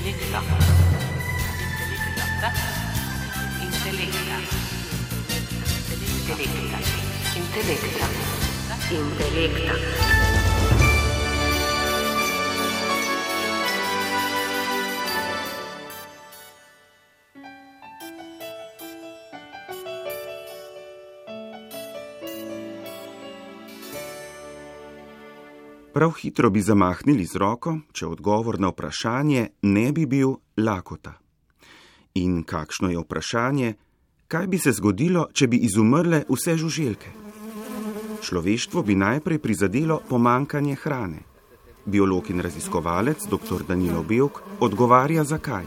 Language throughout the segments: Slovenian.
Prav hitro bi zamahnili z roko, če odgovor na vprašanje ne bi bil lakota. In kakšno je vprašanje, kaj bi se zgodilo, če bi izumrle vse žuželke? Človeštvo bi najprej prizadelo pomanjkanje hrane. Biolog in raziskovalec dr. Danilo Bevk odgovarja zakaj.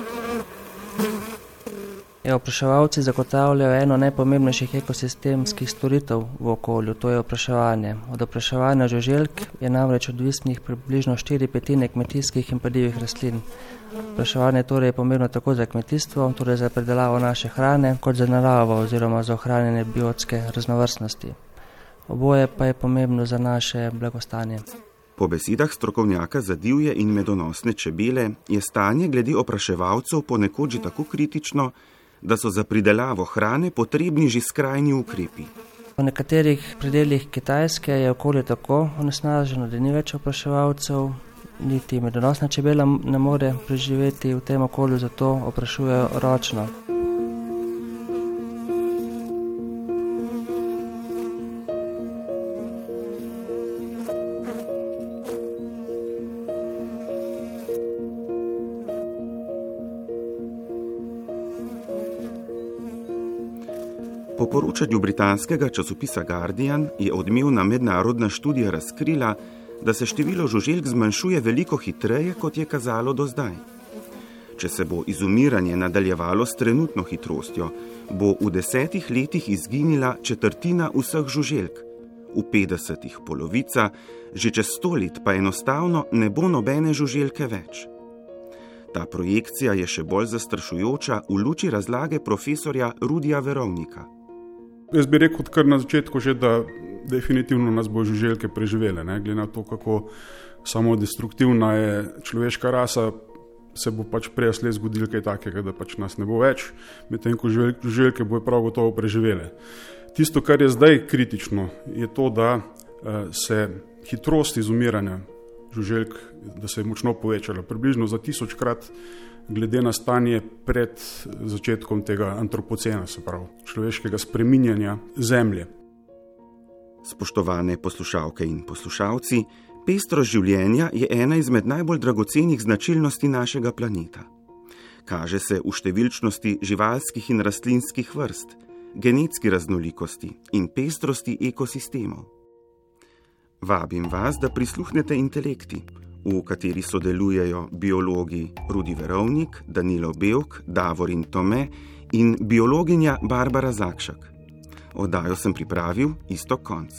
Opraševalci zagotavljajo eno najpomembnejših ekosistemskih storitev v okolju, to je opraševanje. Od opraševanja žuželk je namreč odvisnih približno 4/5 kmetijskih in padivih rastlin. Opraševanje torej je pomembno tako za kmetijstvo, torej za predelavo naše hrane, kot za naravo oziroma za ohranjanje biotske raznovrstnosti. Oboje pa je pomembno za naše blagostanje. Po besedah strokovnjaka za divje in medonosne čebele je stanje glede opraševalcev ponekod že tako kritično, da so za pridelavo hrane potrebni že skrajni ukrepi. V nekaterih predelih Kitajske je okolje tako onesnaženo, da ni več opraševalcev, niti medonosna čebela ne more preživeti v tem okolju, zato oprašujejo ročno. Po poročanju britanskega časopisa Guardian je odmevna mednarodna študija razkrila, da se število žuželk zmanjšuje veliko hitreje, kot je kazalo do zdaj. Če se bo izumiranje nadaljevalo s trenutno hitrostjo, bo v 10 letih izginila četrtina vseh žuželk, v 50 polovica, že čez 100 let pa enostavno ne bo nobene žuželke več. Ta projekcija je še bolj zastrašujoča v luči razlage profesorja Rudija Verovnika. Jaz bi rekel kar na začetku že, da definitivno nas bo žuželke preživele. Glede na to, kako samodestruktivna je človeška rasa, se bo pač prej slej zgodilo kaj takega, da pač nas ne bo več, medtem ko žuželke bo prav gotovo preživele. Tisto, kar je zdaj kritično, je to, da se hitrost izumiranja žuželk, da se je močno povečala, približno za 1000-krat glede na stanje pred začetkom tega antropocena, se pravi človeškega spreminjanja zemlje. Spoštovane poslušalke in poslušalci, pestrost življenja je ena izmed najbolj dragocenih značilnosti našega planeta. Kaže se v številčnosti živalskih in rastlinskih vrst, genetski raznolikosti in pestrosti ekosistemov. Vabim vas, da prisluhnete Intelekti, v kateri sodelujejo biologi Rudi Verovnik, Danilo Bevk, Davorin Tome in biologinja Barbara Zakšak. Oddajo sem pripravil Iztok Konc.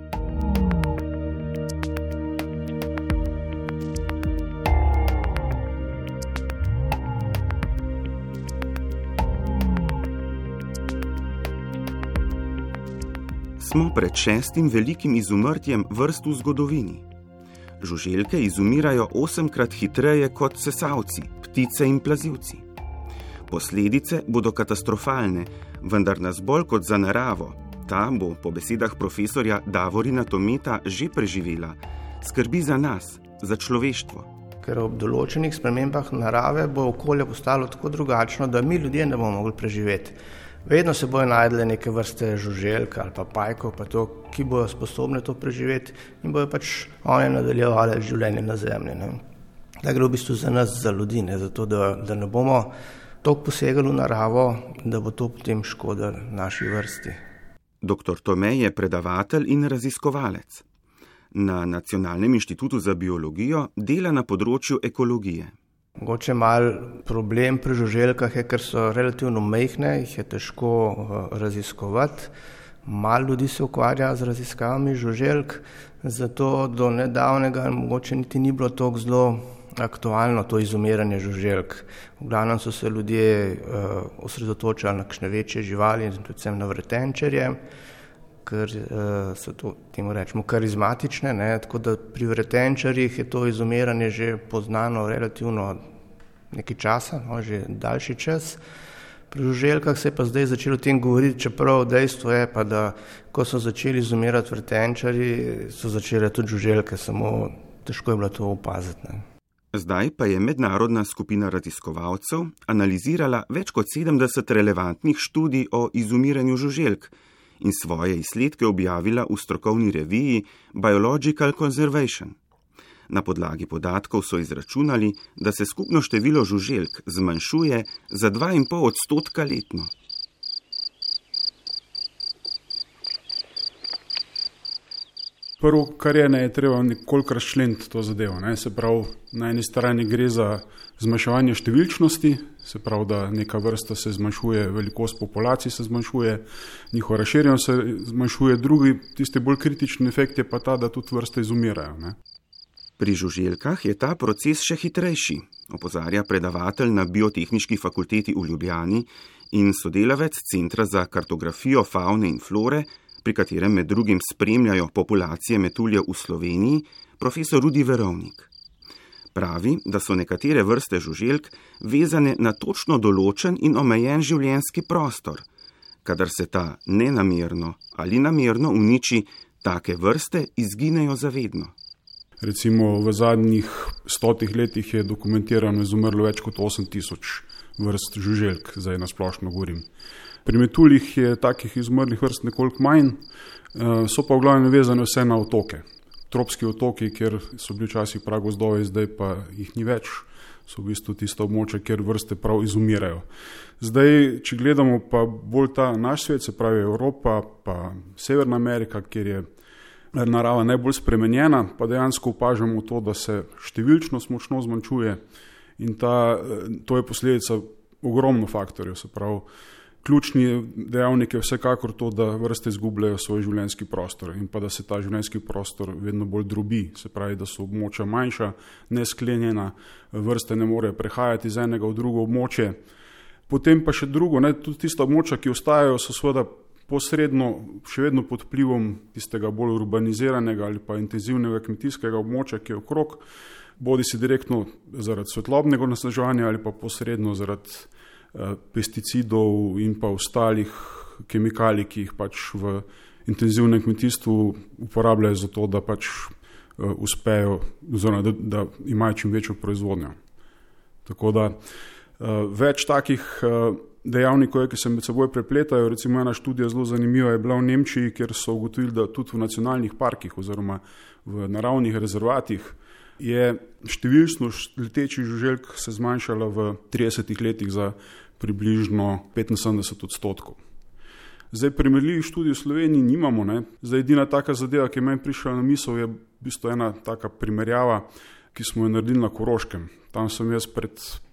Smo pred 6. velikim izumrtjem vrst v zgodovini. Žuželke izumirajo 8-krat hitreje kot sesalci, ptice in plazivci. Posledice bodo katastrofalne, vendar nas bolj kot za naravo, ta bo po besedah profesorja Davorina Tometa že preživela, skrbi za nas, za človeštvo. Ker ob določenih spremembah narave bo okolje postalo tako drugačno, da mi ljudje ne bomo mogli preživeti. Vedno se bojo najdele neke vrste žuželk ali pa pajkov, pa to, ki bojo sposobne to preživeti in bojo pač one nadaljevale življenje na zemlji. Da gre v bistvu za nas, za ljudi, zato da ne bomo toliko posegali v naravo, da bo to potem škoda naši vrsti. Dr. Tome je predavatelj in raziskovalec. Na Nacionalnem inštitutu za biologijo dela na področju ekologije. Mogoče mal problem pri žuželkah je, ker so relativno majhne, jih je težko raziskovati. Malo ljudi se ukvarja z raziskavami žuželk, zato do nedavnega mogoče niti ni bilo toliko zelo aktualno to izumiranje žuželk. V glavnem so se ljudje osredotočali na kakšne večje živali, predvsem na vretenčarje, ker so to, temu rečemo, karizmatične, tako da pri vretenčarjih je to izumiranje že poznano relativno nekaj časa, no, že daljši čas. Pri žuželkah se je pa zdaj začelo o tem govoriti, čeprav dejstvo je pa, da ko so začeli izumirati vrtenčarji, so začele tudi žuželke, samo težko je bilo to opaziti. Ne. Zdaj pa je mednarodna skupina raziskovalcev analizirala več kot 70 relevantnih študij o izumiranju žuželk in svoje izsledke objavila v strokovni reviji Biological Conservation. Na podlagi podatkov so izračunali, da se skupno število žuželk zmanjšuje za 2,5% letno. Prvo, kar je treba nekoliko razčleniti to zadevo. Se pravi, na eni strani gre za zmanjševanje številčnosti, se pravi, da neka vrsta se zmanjšuje, velikost populacij se zmanjšuje, njihova razširjenost se zmanjšuje, drugi, tisti bolj kritični efekt je pa ta, da tudi vrste izumirajo. Ne. Pri žuželkah je ta proces še hitrejši, opozarja predavatelj na Biotehniški fakulteti v Ljubljani in sodelavec Centra za kartografijo favne in flore, pri katerem med drugim spremljajo populacije metuljev v Sloveniji, profesor Rudi Verovnik. Pravi, da so nekatere vrste žuželk vezane na točno določen in omejen življenjski prostor. Kadar se ta nenamerno ali namerno uniči, take vrste izginejo zavedno. Recimo v zadnjih 100 letih je dokumentirano izumrlo več kot 8000 vrst žuželk, zdaj na splošno govorim. Pri metuljih je takih izumrlih vrst nekoliko manj, so pa v glavnem vezane vse na otoke. Tropski otoki, kjer so bili včasih pragozdovi, zdaj pa jih ni več, so v bistvu tista območja, kjer vrste prav izumirajo. Zdaj, če gledamo pa bolj ta naš svet, se pravi Evropa, pa Severna Amerika, kjer je narava najbolj spremenjena, pa dejansko opažamo to, da se številčnost močno zmanjšuje in to je posledica ogromno faktorjev, se pravi, ključni dejavnik je vsekakor to, da vrste izgubljajo svoj življenjski prostor in pa da se ta življenjski prostor vedno bolj drobi, se pravi, da so območja manjša, nesklenjena, vrste ne morejo prehajati iz enega v drugo območje. Potem pa še drugo, tudi tista območja, ki ostajajo, so seveda posredno še vedno pod vplivom tistega bolj urbaniziranega ali pa intenzivnega kmetijskega območja, ki je okrog, bodi si direktno zaradi svetlobnega onesnaževanja ali pa posredno zaradi pesticidov in pa ostalih kemikalij, ki jih pač v intenzivnem kmetijstvu uporabljajo za to, da pač uspejo, oziroma da imajo čim večjo proizvodnjo. Tako da več takih dejavnikov, ki se med seboj prepletajo. Recimo ena študija zelo zanimiva je bila v Nemčiji, kjer so ugotovili, da tudi v nacionalnih parkih oziroma v naravnih rezervatih je številčnost letečih žuželk se zmanjšala v 30 letih za približno 75%. Zdaj primerljivih študij v Sloveniji nimamo. Zdaj edina taka zadeva, ki je meni prišla na misel, je v bistvu ena taka primerjava, ki smo jo naredili na Koroškem. Tam sem jaz pred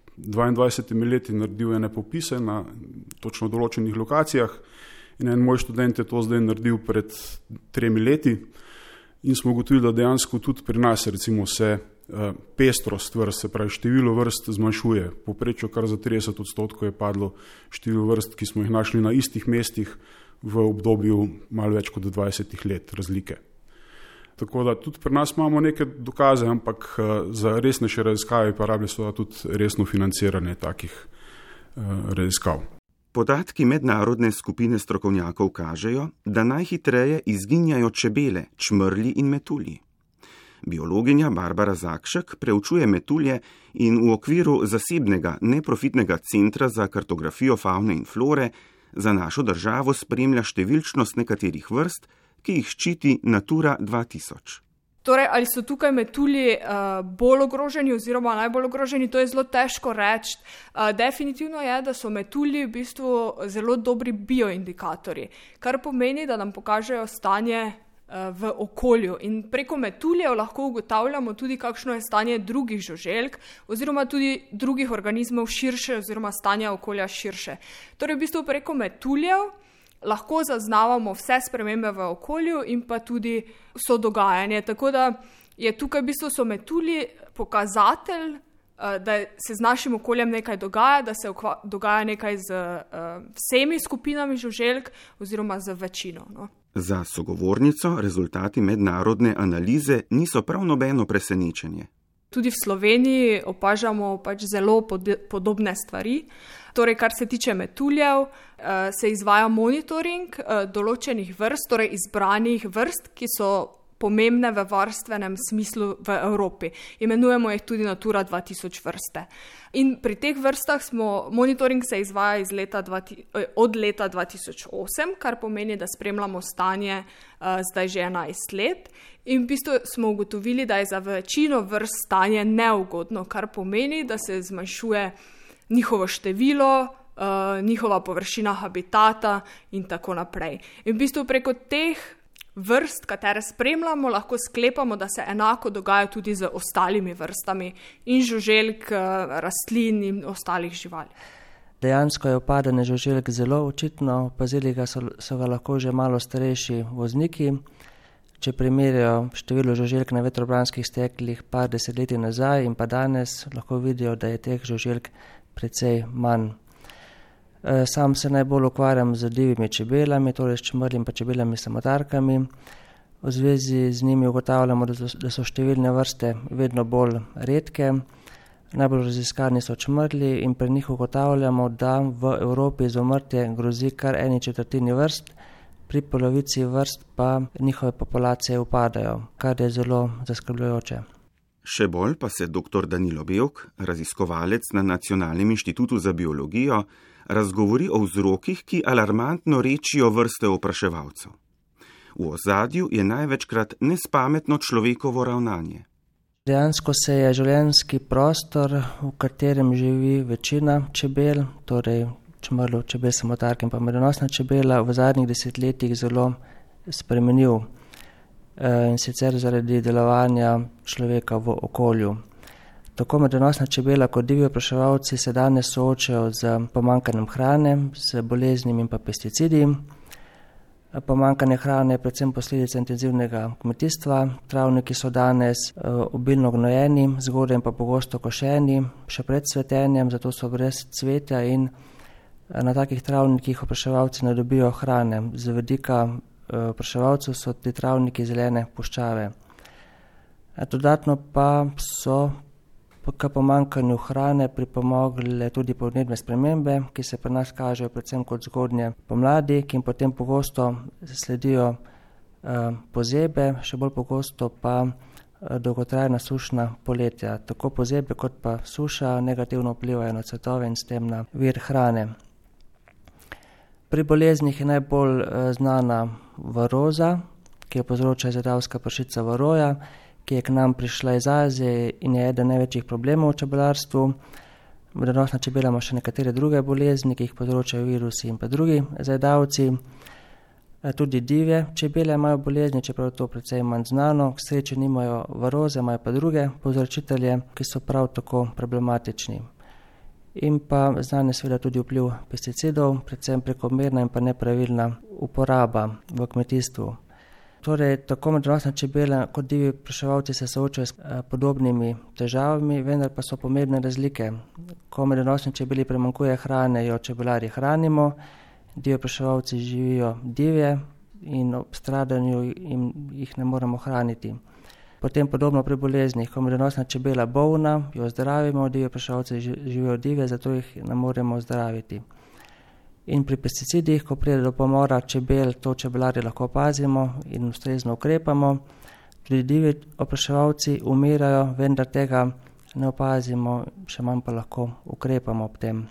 22 leti naredil ene popise na točno določenih lokacijah in en moj študent je to zdaj naredil pred 3 leti in smo ugotovili, da dejansko tudi pri nas recimo se pestrost vrst, se pravi število vrst zmanjšuje. Povprečju kar za 30% je padlo število vrst, ki smo jih našli na istih mestih v obdobju malo več kot 20 let razlike. Tako da tudi pri nas imamo neke dokaze, ampak za resnejše raziskave pa rabi seveda tudi resno financiranje takih raziskav. Podatki mednarodne skupine strokovnjakov kažejo, da najhitreje izginjajo čebele, čmrlji in metulji. Biologinja Barbara Zakšek preučuje metulje in v okviru zasebnega neprofitnega centra za kartografijo favne in flore za našo državo spremlja številčnost nekaterih vrst, ki jih ščiti Natura 2000. Torej, ali so tukaj metulji bolj ogroženi oziroma najbolj ogroženi, to je zelo težko reči. Definitivno je, da so metulji v bistvu zelo dobri bioindikatorji, kar pomeni, da nam pokažejo stanje v okolju. In preko metuljev lahko ugotavljamo tudi, kakšno je stanje drugih žuželk oziroma tudi drugih organizmov širše oziroma stanja okolja širše. Torej, v bistvu preko metuljev lahko zaznavamo vse spremembe v okolju in pa tudi vso dogajanje. Tako da je tukaj v bistvu so metulji pokazatelj, da se z našim okoljem nekaj dogaja, da se dogaja nekaj z vsemi skupinami žuželk oziroma z večino. Za sogovornico rezultati mednarodne analize niso prav nobeno presenečenje. Tudi v Sloveniji opažamo pač zelo podobne stvari. Torej, kar se tiče metuljev, se izvaja monitoring določenih vrst, torej izbranih vrst, ki so pomembne v varstvenem smislu v Evropi. Imenujemo jih tudi Natura 2000 vrste. In pri teh vrstah monitoring se izvaja od leta 2008, kar pomeni, da spremljamo stanje zdaj že 11 let. In v bistvu smo ugotovili, da je za večino vrst stanje neugodno, kar pomeni, da se zmanjšuje njihovo število, njihova površina habitata in tako naprej. In v bistvu preko teh vrst, katere spremljamo, lahko sklepamo, da se enako dogaja tudi z ostalimi vrstami in žuželk, rastlin in ostalih živali. Dejansko je upadanje žuželk zelo očitno, opazili ga so ga lahko že malo starejši vozniki. Če primerjajo število žuželk na vetrobranskih steklih par desetletij nazaj in pa danes, lahko vidijo, da je teh žuželk precej manj. Sam se najbolj ukvarjam z divjimi čebelami, torej s čmrli in pa čebelami samotarkami. V zvezi z njimi ugotavljamo, da so številne vrste vedno bolj redke. Najbolj raziskani so čmrli in pri njih ugotavljamo, da v Evropi izumrtje grozi kar 1/4 vrst, pri polovici vrst pa njihove populacije upadajo, kar je zelo zaskrbljujoče. Še bolj pa se dr. Danilo Bevk, raziskovalec na Nacionalnem inštitutu za biologijo, razgovori o vzrokih, ki alarmantno rečijo vrste opraševalcev. V ozadju je največkrat nespametno človekovo ravnanje. Dejansko se je življenjski prostor, v katerem živi večina čebel, torej čmrlov, čebel samotark in pa medonosna čebela, v zadnjih desetletjih zelo spremenil. In sicer zaradi delovanja človeka v okolju. Tako medonosna čebela kot divji opraševalci se danes soočajo z pomanjkanjem hrane, z boleznimi in pa pesticidi. Pomanjkanje hrane je predvsem posledica intenzivnega kmetijstva. Travniki so danes obilno gnojeni, zgodaj in pa pogosto košeni, še pred cvetenjem, zato so brez cvetja in na takih travnikih opraševalci ne dobijo hrane. Z vidika opraševalcev so ti travniki zelene puščave. Dodatno pa so k pomanjkanju hrane pripomogle tudi podnebne spremembe, ki se pri nas kažejo predvsem kot zgodnje pomladi, ki jim potem pogosto sledijo pozebe, še bolj pogosto pa dolgotrajna sušna poletja. Tako pozebe kot pa suša negativno vplivajo na cvetove in s tem na vir hrane. Pri boleznih je najbolj znana varoza, ki jo povzroča izedavska pršica varoja, ki je k nam prišla iz Azije in je eden največjih problemov v čebelarstvu. Medonosna čebela ima še nekatere druge bolezni, ki jih povzročajo virusi in pa drugi zajedavci. Tudi divje čebele imajo bolezni, čeprav to precej manj znano. K sreči nimajo varoze, imajo pa druge povzročitelje, ki so prav tako problematični. In pa znan je seveda tudi vpliv pesticidov, predvsem prekomerna in pa nepravilna uporaba v kmetijstvu. Torej, tako medonosna čebela kot divji opraševalci se soočajo s podobnimi težavami, vendar pa so pomembne razlike. Ko medonosni čebeli primanjkuje hrane, jo čebelarji hranimo, divji opraševalci živijo divje in ob stradanju jih ne moremo hraniti. Potem podobno pri boleznih, ko medonosna čebela bolna, jo zdravimo, divji opraševalci živijo divje, zato jih ne moremo zdraviti. In pri pesticidih, ko pride do pomora čebel, to čebelarji lahko opazimo in ustrezno ukrepamo. Tudi divji opraševalci umirajo, vendar tega ne opazimo, še manj pa lahko ukrepamo ob tem.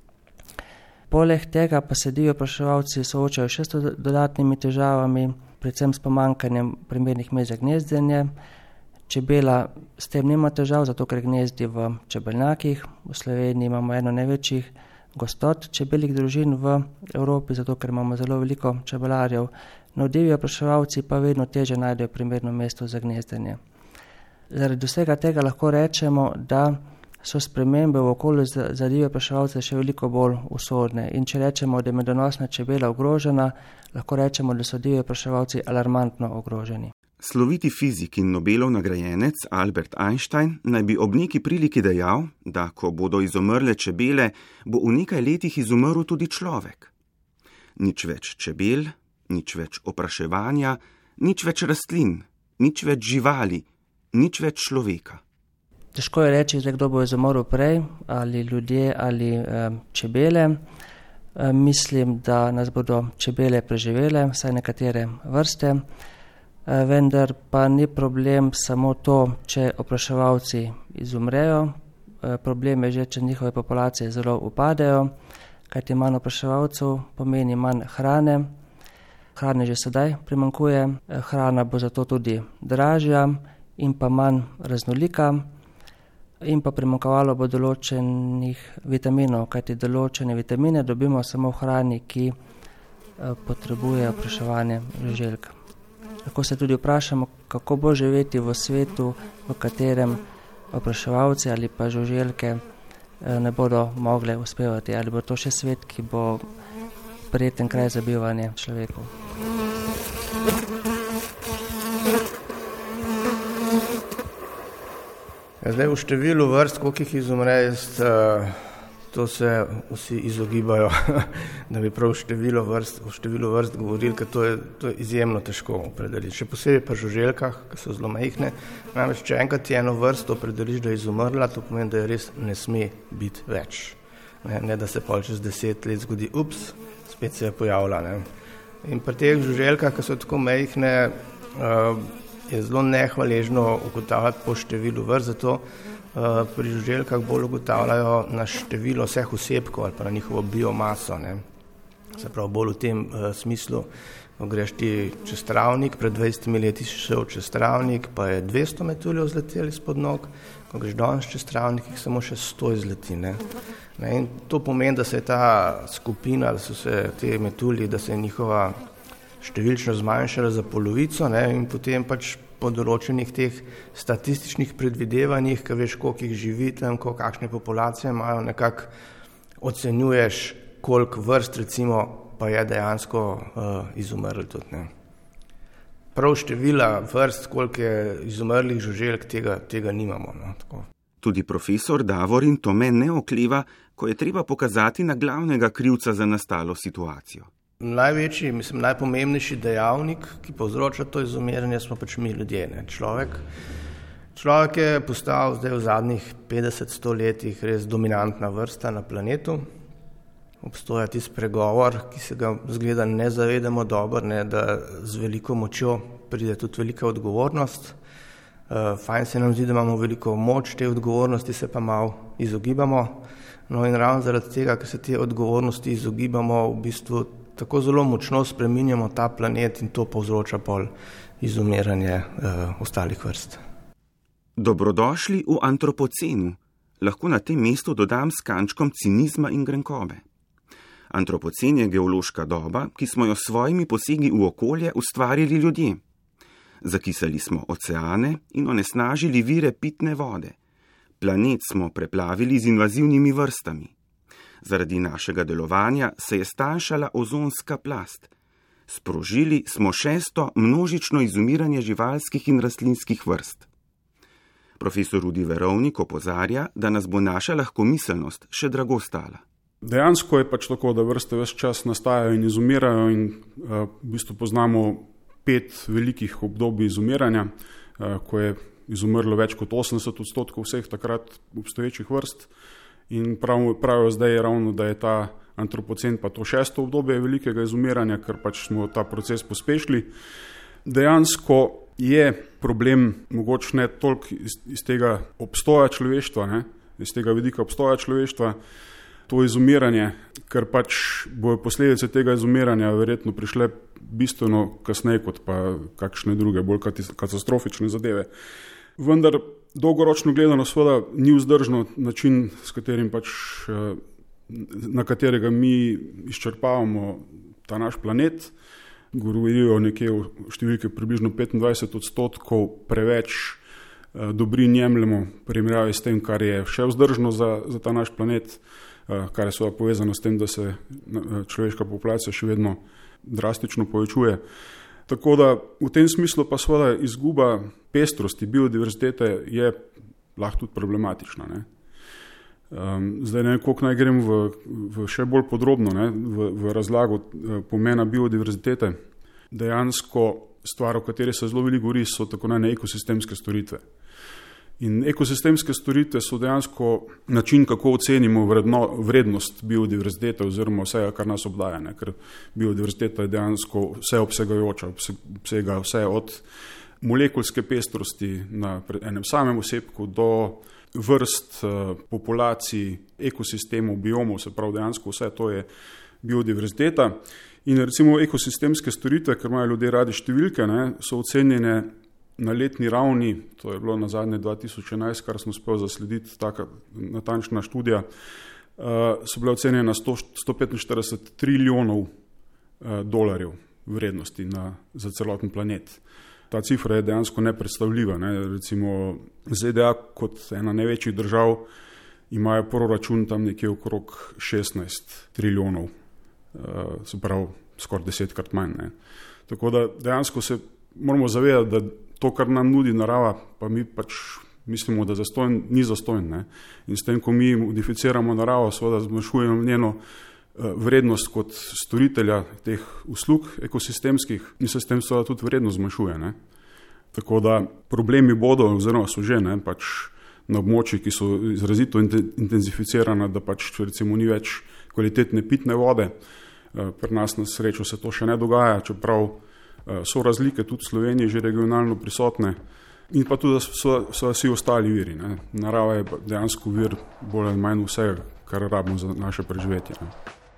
Poleg tega pa se divji opraševalci soočajo še s dodatnimi težavami, predvsem s pomanjkanjem primernih mest za gnezdenje. Čebela s tem nima težav, zato ker gnezdi v čebelnjakih. V Sloveniji imamo eno največjih gostot čebeljih družin v Evropi, zato ker imamo zelo veliko čebelarjev. No, divji opraševalci pa vedno težje najdejo primerno mesto za gnezdenje. Zaradi vsega tega lahko rečemo, da so spremembe v okolju za divje opraševalce še veliko bolj usodne. In če rečemo, da je medonosna čebela ogrožena, lahko rečemo, da so divji opraševalci alarmantno ogroženi. Sloviti fizik in Nobelov nagrajenec Albert Einstein naj bi ob neki priliki dejal, da ko bodo izumrle čebele, bo v nekaj letih izumrl tudi človek. Nič več čebel, nič več opraševanja, nič več rastlin, nič več živali, nič več človeka. Težko je reči, kdo bo izumrl prej, ali ljudje ali čebele. Mislim, da nas bodo čebele preživele, vsaj nekatere vrste, vendar pa ni problem samo to, če opraševalci izumrejo. Problem je že, če njihove populacije zelo upadejo, kajti manj opraševalcev pomeni manj hrane. Hrane že sedaj primanjkuje, hrana bo zato tudi dražja in pa manj raznolika in pa primanjkovalo bo določenih vitaminov, kajti določene vitamine dobimo samo v hrani, ki potrebuje opraševanje žuželk. Lahko se tudi vprašamo, kako bo živeti v svetu, v katerem opraševalci ali pa žuželke ne bodo mogle uspevati, ali bo to še svet, ki bo prijeten kraj za bivanje človekov. Zdaj v številu vrst, koliko jih izumre, to se vsi izogibajo, da bi prav v številu vrst govorili, ker to je izjemno težko opredeliti. Še posebej pri žuželkah, ki so zelo majhne. Namreč, če enkrat eno vrsto opredeliš, da je izumrla, to pomeni, da je res ne sme biti več. Ne, da se pol čez 10 let zgodi, spet se je pojavila. Ne. In pri teh žuželkah, ki so tako majhne, je zelo nehvaležno ugotavljati po številu vrst, zato pri žuželkah bolj ugotavljajo na število vseh osebkov ali pa na njihovo biomaso. Ne. Se pravi, bolj v tem smislu, ko greš ti čez travnik, pred 20 leti si šel čez travnik, pa je 200 metuljev zleteli spod nog, ko greš danes čez travnik, jih samo še 100 izleti. Ne. In to pomeni, da se je ta skupina, da so se te metulji, da se je njihova številčno zmanjšala za polovico, ne, in potem pač po določenih teh statističnih predvidevanjih, ki veš, koliko jih živi tam, kakšne populacije imajo, nekako ocenjuješ, koliko vrst recimo pa je dejansko izumrlo tudi. Ne. Prav števila vrst, koliko je izumrlih žuželk, tega nimamo. No, tako. Tudi profesor Davorin Tome ne okleva, ko je treba pokazati na glavnega krivca za nastalo situacijo. Največji, najpomembnejši dejavnik, ki povzroča to izumiranje, smo pač mi ljudje. Ne? Človek je postal zdaj v zadnjih 50-100 letih res dominantna vrsta na planetu. Obstoja tisti pregovor, ki se ga zgleda ne zavedamo dobro, ne, da z veliko močjo pride tudi velika odgovornost. Fajn se nam zdi, da imamo veliko moč, te odgovornosti se pa malo izogibamo. No in ravno zaradi tega, ker se te odgovornosti izogibamo, v bistvu tako zelo močno spreminjamo ta planet in to povzroča pol izumiranje ostalih vrst. Dobrodošli v antropocenu. Lahko na tem mestu dodam s kančkom cinizma in grenkobe. Antropocen je geološka doba, ki smo jo s svojimi posegi v okolje ustvarili ljudje. Zakisali smo oceane in onesnažili vire pitne vode. Planet smo preplavili z invazivnimi vrstami. Zaradi našega delovanja se je stanjšala ozonska plast. Sprožili smo 6. množično izumiranje živalskih in rastlinskih vrst. Profesor Rudi Verovnik opozarja, da nas bo naša lahkomiselnost še drago stala. Dejansko je pač tako, da vrste ves čas nastajajo in izumirajo in v bistvu poznamo 5 velikih obdobij izumiranja, ko je izumrlo več kot 80% vseh takrat obstoječih vrst. In pravijo zdaj ravno, da je ta antropocen pa to 6. obdobje velikega izumiranja, ker pač smo ta proces pospešili. Dejansko je problem mogoče ne toliko iz tega obstoja človeštva, ne, iz tega vidika obstoja človeštva, to izumiranje, ker pač bojo posledice tega izumiranja verjetno prišle bistveno kasneje kot pa kakšne druge, bolj katastrofične zadeve. Vendar dolgoročno gledano seveda ni vzdržno način, s katerim pač, na katerega mi izčrpavamo ta naš planet. Govorijo nekje v številke približno 25% preveč dobrin jemljemo v primerjavi s tem, kar je še vzdržno za ta naš planet, kar je seveda povezano s tem, da se človeška populacija še vedno drastično povečuje. Tako da v tem smislu pa seveda izguba pestrosti, biodiverzitete je lahko tudi problematična. Ne. Zdaj ne vem, koliko naj grem v še bolj podrobno, ne, v razlago pomena biodiverzitete. Dejansko stvar, o kateri se zelo veliko govori, so tako ekosistemske storitve. In ekosistemske storitve so dejansko način, kako ocenimo vrednost biodiverzitete oziroma vsega, kar nas obdaja, ne? Ker biodiverziteta je dejansko vseobsegajoča, obsega vse od molekulske pestrosti na enem samem osebku do vrst, populacij, ekosistemov, biomov, se pravi dejansko vse to je biodiverziteta. In recimo ekosistemske storitve, ker imajo ljudje radi številke, ne, so ocenjene na letni ravni, to je bilo na zadnje 2011, kar smo uspeli zaslediti, taka natančna študija, so bile ocenjene na 145 trilijonov dolarjev vrednosti za celoten planet. Ta cifra je dejansko nepredstavljiva. Ne. Recimo ZDA kot ena največjih držav imajo proračun tam nekje okrog 16 trilijonov, se pravi skoraj 10krat manj. Ne. Tako da dejansko se moramo zavedati, da to, kar nam nudi narava, pa mi pač mislimo, da ni zastonj. Ne. In s tem, ko mi modificiramo naravo, seveda zmanjšujemo njeno vrednost kot storitelja teh uslug ekosistemskih in se s tem seveda tudi vrednost zmanjšuje. Ne. Tako da problemi bodo, oziroma so že, ne, pač na območjih, ki so izrazito intenzificirana, da pač recimo ni več kvalitetne pitne vode. Pri nas na srečo se to še ne dogaja, čeprav so razlike tudi v Sloveniji že regionalno prisotne in pa tudi so vsi ostali viri. Ne. Narava je dejansko vir bolj ali manj vsega, kar rabimo za naše preživetje. Ne.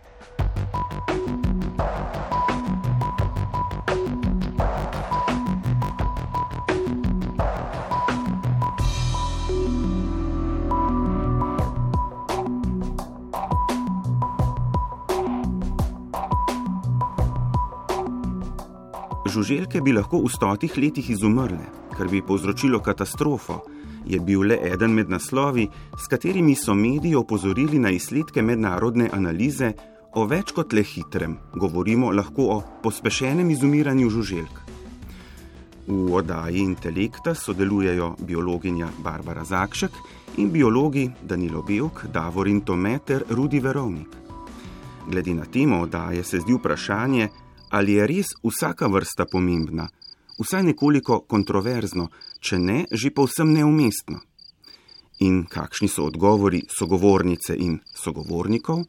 Žuželke bi lahko v 100 letih izumrle, kar bi povzročilo katastrofo, je bil le eden med naslovi, s katerimi so mediji opozorili na izsledke mednarodne analize o več kot le hitrem, govorimo lahko o pospešenem izumiranju žuželk. V oddaji Intelekta sodelujejo biologinja Barbara Zakšek in biologi Danilo Bevk, Davorin Tome ter Rudi Verovnik. Glede na temo oddaje se zdi vprašanje, ali je res vsaka vrsta pomembna, vsaj nekoliko kontroverzno, če ne, že povsem neumestno. In kakšni so odgovori sogovornice in sogovornikov?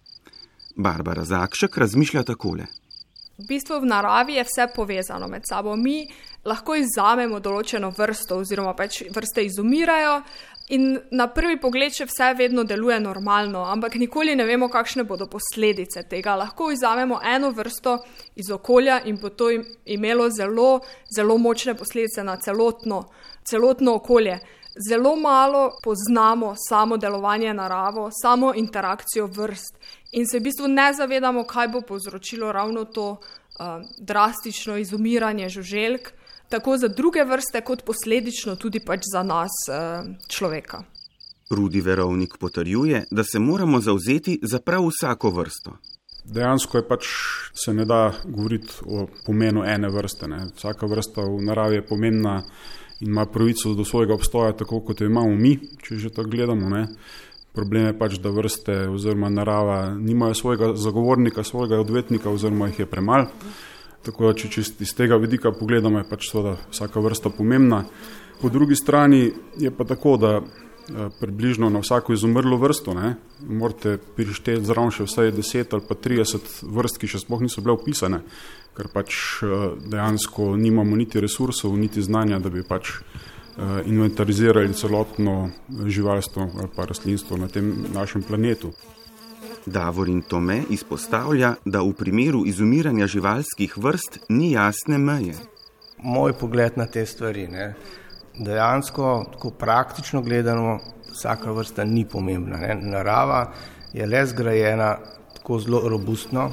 Barbara Zakšek razmišlja takole. V bistvu v naravi je vse povezano med sabo. Mi lahko izzamemo določeno vrsto oziroma pač vrste izumirajo in na prvi pogled še vse vedno deluje normalno, ampak nikoli ne vemo, kakšne bodo posledice tega. Lahko izzamemo eno vrsto iz okolja in bo to imelo zelo, zelo močne posledice na celotno okolje. Zelo malo poznamo samo delovanje narave, samo interakcijo vrst in se v bistvu ne zavedamo, kaj bo povzročilo ravno to drastično izumiranje žuželk, tako za druge vrste, kot posledično tudi pač za nas, človeka. Rudi Verovnik potrjuje, da se moramo zavzeti za prav vsako vrsto. Dejansko je pač se ne da govoriti o pomenu ene vrste. Ne. Vsaka vrsta v naravi je pomembna in ima pravico do svojega obstoja, tako kot jo imamo mi, če že tako gledamo. Ne. Problem je pač, da vrste oziroma narava nimajo svojega zagovornika, svojega odvetnika oziroma jih je premalo. Tako da, če iz tega vidika pogledamo, je pač vsaka vrsta pomembna. Po drugi strani je pa tako, da približno na vsako izumrlo vrsto morate prišteti zraven še vsaj 10 ali pa 30 vrst, ki še sploh niso bile opisane, ker pač dejansko nimamo niti resursov, niti znanja, da bi pač inventarizirali celotno živalstvo ali pa rastlinstvo na tem našem planetu. Davorin Tome izpostavlja, da v primeru izumiranja živalskih vrst ni jasne meje. Moj pogled na te stvari, dejansko, tako praktično gledano, vsaka vrsta ni pomembna. Narava je le zgrajena tako zelo robustno,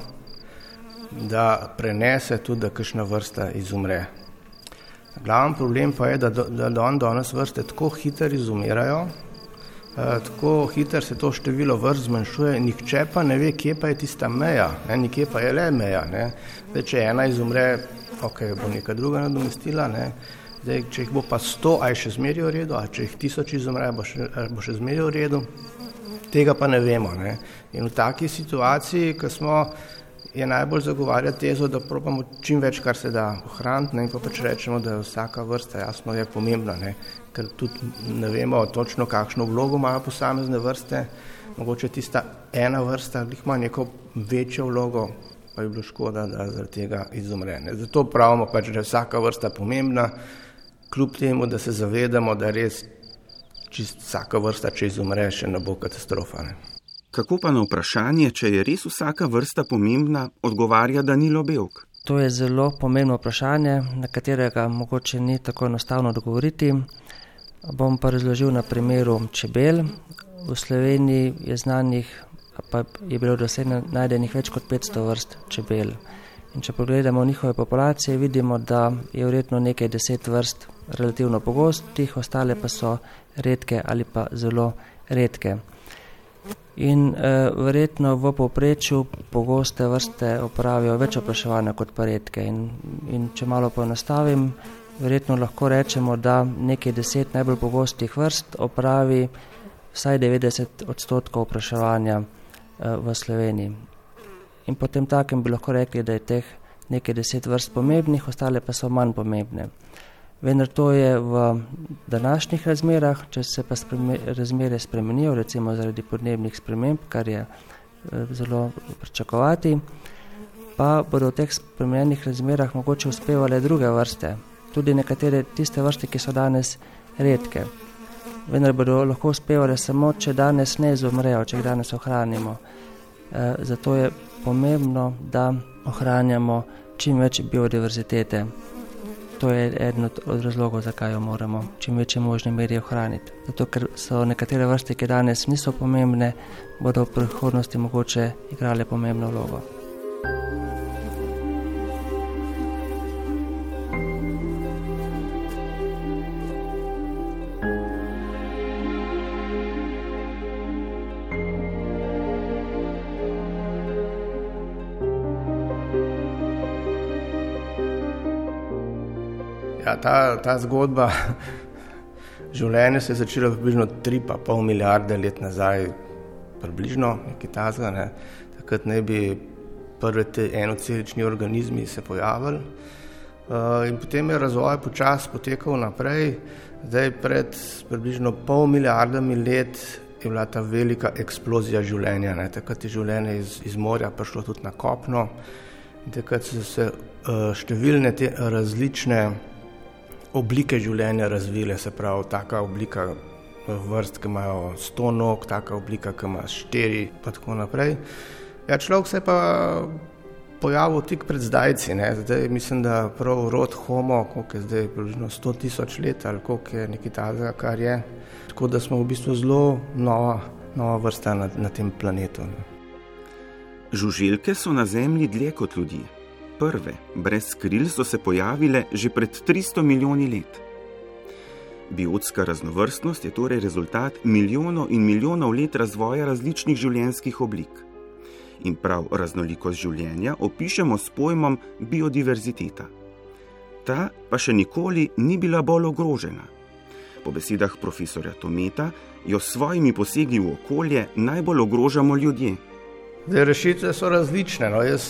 da prenese tudi, da kakšna vrsta izumre. Glaven problem pa je, da danes vrste tako hitro izumirajo, tako hitro se to število vrst zmanjšuje, nihče pa ne ve, kje pa je tista meja, nikje pa je le meja. Zdaj, če ena izumre, bo neka druga nadomestila, Zdaj, če jih bo pa 100, a je še zmeraj v redu, a če jih 1000 izumre, bo še zmeraj v redu, tega pa ne vemo. In v taki situaciji, ko smo, je najbolj zagovarja tezo, da probamo čim več, kar se da ohraniti, in pa pač rečemo, da vsaka vrsta jasno je pomembna, ne? Ker tudi ne vemo točno, kakšno vlogo imajo posamezne vrste. Mogoče tista ena vrsta ima neko večjo vlogo, pa je bilo škoda, da zaradi tega izumre. Zato pravimo pač, da je vsaka vrsta pomembna, kljub temu, da se zavedamo, da res čist vsaka vrsta, če izumre, še ne bo katastrofa. Ne? Kako pa na vprašanje, če je res vsaka vrsta pomembna, odgovarja Danilo Bevk? To je zelo pomembno vprašanje, na katerega mogoče ni tako enostavno odgovoriti. Bom pa razložil na primeru čebel. V Sloveniji je znanih, pa je bilo doslej najdenih več kot 500 vrst čebel. In če pogledamo njihove populacije, vidimo, da je verjetno nekaj 10 vrst relativno pogostih, ostale pa so redke ali pa zelo redke. In verjetno v povprečju pogoste vrste opravijo več opraševanja kot pa redke. In če malo poenostavim, verjetno lahko rečemo, da nekaj 10 najbolj pogostih vrst opravi vsaj 90% opraševanja v Sloveniji. In potem takem bi lahko rekli, da je teh nekaj 10 vrst pomembnih, ostale pa so manj pomembne. Vendar to je v današnjih razmerah, če se pa razmere spremenijo, recimo zaradi podnebnih sprememb, kar je zelo pričakovati, pa bodo v teh spremenjenih razmerah mogoče uspevale druge vrste, tudi nekatere tiste vrste, ki so danes redke. Vendar bodo lahko uspevale samo, če danes ne izumrejo, če jih danes ohranimo. Zato je pomembno, da ohranjamo čim več biodiverzitete. To je eden od razlogov, zakaj jo moramo čim večji možni meri ohraniti. Zato, ker so nekatere vrste, ki danes niso pomembne, bodo v prihodnosti mogoče igrale pomembno vlogo. Ja, ta zgodba življenja se je začela približno 3,5 milijarde let nazaj, približno nekaj tazga, ne. Takrat naj bi prvi enocelični organizmi se pojavili in potem je razvoj počasi potekal naprej. Zdaj pred približno 0,5 milijardami let je bila ta velika eksplozija življenja, ne. Takrat je življenje iz morja prišlo tudi na kopno in takrat so se številne te različne oblike življenja razvile, se pravi, taka oblika vrst, ki imajo 100 nog, taka oblika, ki ima 4, pa tako naprej. Ja, človek se je pa pojavil tik pred zdajci, ne. Zdaj mislim, da prav rod Homo, koliko je zdaj, približno 100 000 let, ali koliko je nekaj tazga, kar je. Tako da smo v bistvu zelo nova vrsta na tem planetu. Ne. Žuželke so na Zemlji dlje kot ljudje. Prve, brez kril, so se pojavile že pred 300 milijoni let. Biotska raznovrstnost je torej rezultat milijonov in milijonov let razvoja različnih življenjskih oblik. In prav raznolikost življenja opišemo s pojmom biodiverziteta. Ta pa še nikoli ni bila bolj ogrožena. Po besedah profesorja Tometa jo s svojimi posegi v okolje najbolj ogrožamo ljudje. Zdaj, rešitve so različne, no. Jaz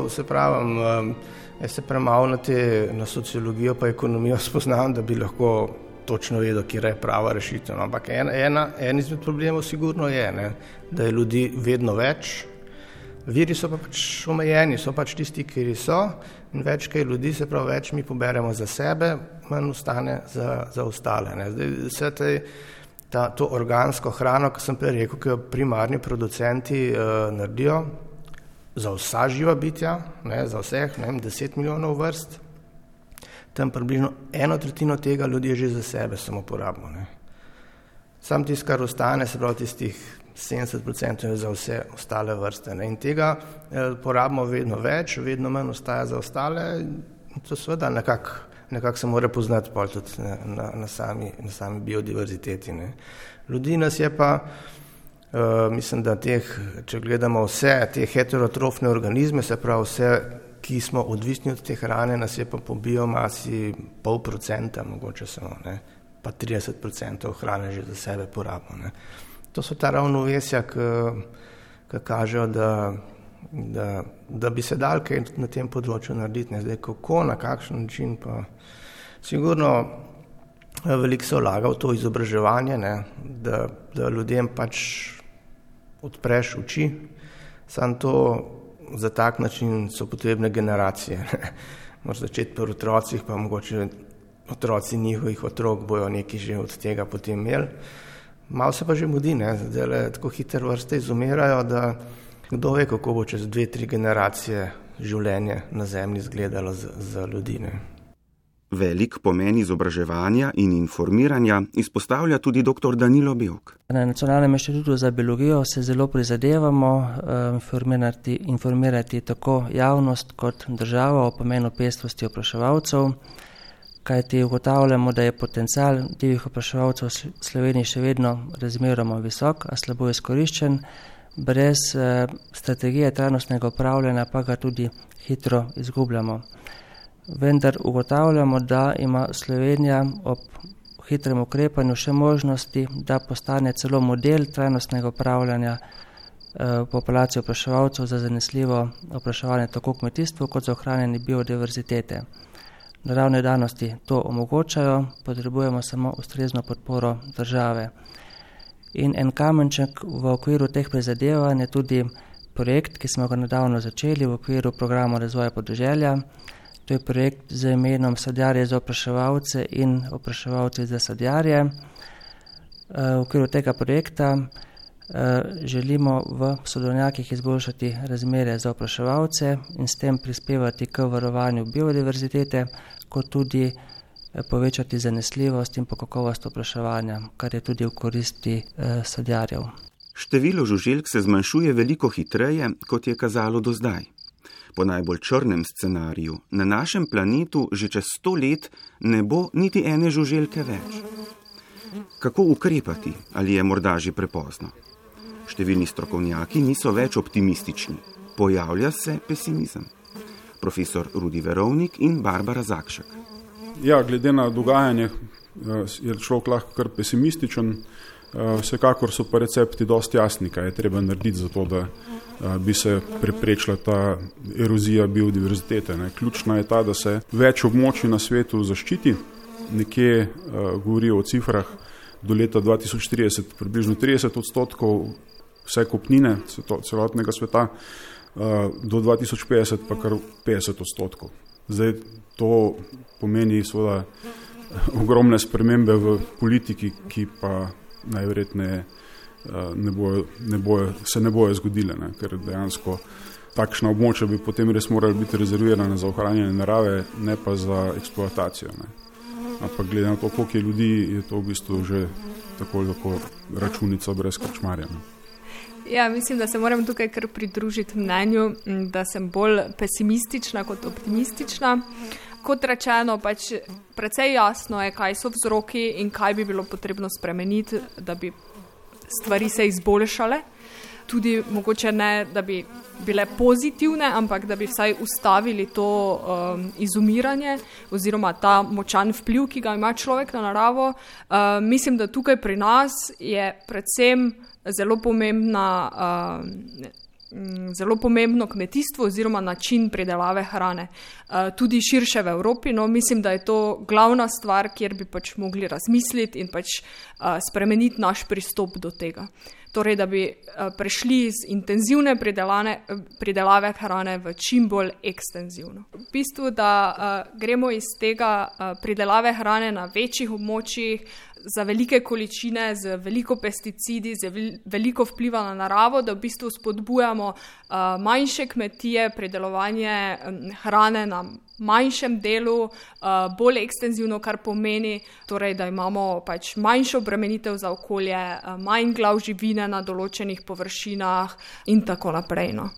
se premalo na sociologijo pa ekonomijo spoznam, da bi lahko točno vedel, kje je prava rešitev. No. Ampak en izmed problemov sigurno je, ne, da je ljudi vedno več, viri so pa pač omejeni, so pač tisti, kjer so, in več, kaj ljudi, se pravi, več mi poberemo za sebe, manj ostane za ostale. Ne. Zdaj, to organsko hrano, ki sem prej rekel, ki jo primarni producenti naredijo za vsa živa bitja, ne, za vseh 10 milijonov vrst, tam približno 1/3 tega ljudje že za sebe samo porabimo. Ne. Sam tisto, kar ostane, se pravi tistih 70% je za vse ostale vrste. Ne. In tega porabimo vedno več, vedno manj ostaja za ostale, in to seveda nekako se mora poznati pol tudi na sami biodiverziteti. Ne. Ljudi nas je pa, mislim, da če gledamo vse te heterotrofne organizme, se pravi vse, ki smo odvisni od te hrane, nas je pa po biomasi 0,5%, mogoče samo, ne, pa 30% hrane že za sebe porabimo. Ne. To so ta ravnovesja, ki kažejo, da bi se dal kaj na tem področju narediti. Zdaj, kako, na kakšen način, pa sigurno veliko se vlaga v to izobraževanje, da ljudem pač odpreš oči, samo to za tak način so potrebne generacije. Moraš začeti pri otrocih, pa mogoče otroci njihovih otrok bojo nekaj že od tega potem imeli. Malo se pa že mudi, zdaj tako hitro vrste izumirajo, da kdo ve, kako bo čez 2-3 generacije življenje na zemlji izgledalo za ljudi. Velik pomen izobraževanja in informiranja izpostavlja tudi dr. Danilo Bevk. Na Nacionalnem inštitutu za biologijo se zelo prizadevamo informirati tako javnost kot državo o pomenu pestrosti opraševalcev, kajti ugotavljamo, da je potencial divjih opraševalcev v Sloveniji še vedno razmeroma visok, a slabo izkoriščen. Brez strategije trajnostnega upravljanja pa ga tudi hitro izgubljamo. Vendar ugotavljamo, da ima Slovenija ob hitrem ukrepanju še možnosti, da postane celo model trajnostnega upravljanja populacije opraševalcev za zanesljivo opraševanje tako kmetijstvu kot za ohranjanje biodiverzitete. Naravne danosti to omogočajo, potrebujemo samo ustrezno podporo države. In en kamenček v okviru teh prizadevanj je tudi projekt, ki smo ga nedavno začeli v okviru programa razvoja podeželja. To je projekt z imenom Sadjarje za opraševalce in opraševalci za sadjarje. V okviru tega projekta želimo v Sodovnjakih izboljšati razmere za opraševalce in s tem prispevati k varovanju biodiverzitete, kot tudi povečati zanesljivost in kakovost opraševanja, kar je tudi v koristi sadjarjev. Število žuželk se zmanjšuje veliko hitreje, kot je kazalo do zdaj. Po najbolj črnem scenariju na našem planetu že čez 100 let ne bo niti ene žuželke več. Kako ukrepati, ali je morda že prepozno? Številni strokovnjaki niso več optimistični. Pojavlja se pesimizem. Profesor Rudi Verovnik in Barbara Zakšek. Ja, glede na dogajanje je človek lahko kar pesimističen. Vsekakor so pa recepti dosti jasni, kaj je treba narediti za to, da bi se preprečila ta erozija biodiverzitete. Ključna je ta, da se več območij na svetu zaščiti. Nekje govorijo o cifrah do leta 2030 približno 30% vse kopnine celotnega sveta, do 2050 pa kar 50%. Zdaj to pomeni seveda ogromne spremembe v politiki, ki pa najverjetneje se ne bojo zgodile, ker dejansko takšna območja bi potem res morali biti rezervirana za ohranjanje narave, ne pa za eksploatacijo. Ampak glede na to, koliko je ljudi, je to v bistvu že tako računica brez krčmarja. Ja, mislim, da se moram tukaj kar pridružiti mnenju, da sem bolj pesimistična kot optimistična. Kot rečeno, pač precej jasno je, kaj so vzroki in kaj bi bilo potrebno spremeniti, da bi stvari se izboljšale. Tudi mogoče ne, da bi bile pozitivne, ampak da bi vsaj ustavili to izumiranje oziroma ta močan vpliv, ki ga ima človek na naravo. Mislim, da tukaj pri nas je predvsem zelo pomembno kmetijstvo oziroma način pridelave hrane. Tudi širše v Evropi, no mislim, da je to glavna stvar, kjer bi pač mogli razmisliti in pač spremeniti naš pristop do tega. Torej, da bi prešli iz intenzivne pridelave hrane v čim bolj ekstenzivno. V bistvu, da gremo iz tega pridelave hrane na večjih območjih, za velike količine, z veliko pesticidi, z veliko vpliva na naravo, da v bistvu spodbujamo manjše kmetije, pridelovanje hrane na manjšem delu, bolj ekstenzivno, kar pomeni, torej, da imamo pač manjšo obremenitev za okolje, manj glav živine na določenih površinah in tako naprej. No.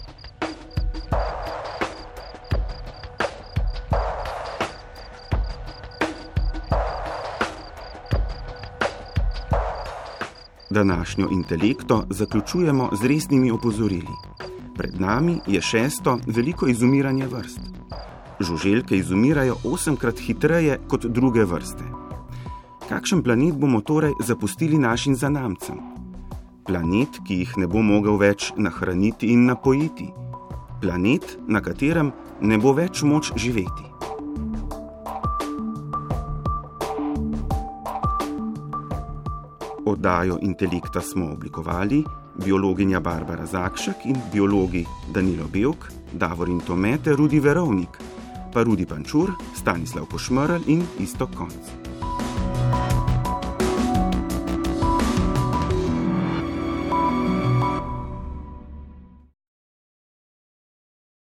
Današnjo intelekto zaključujemo z resnimi opozorili. Pred nami je 6. veliko izumiranje vrst. Žuželke izumirajo 8-krat hitreje kot druge vrste. Kakšen planet bomo torej zapustili našim zanamcem? Planet, ki jih ne bo mogel več nahraniti in napojiti. Planet, na katerem ne bo več moč živeti. Oddajo Intelekta smo oblikovali biologinja Barbara Zakšek in biologi Danilo Bevk, Davorin Tome ter Rudi Verovnik, pa Rudi Pančur, Stanislav Košmerl in Iztok Konc.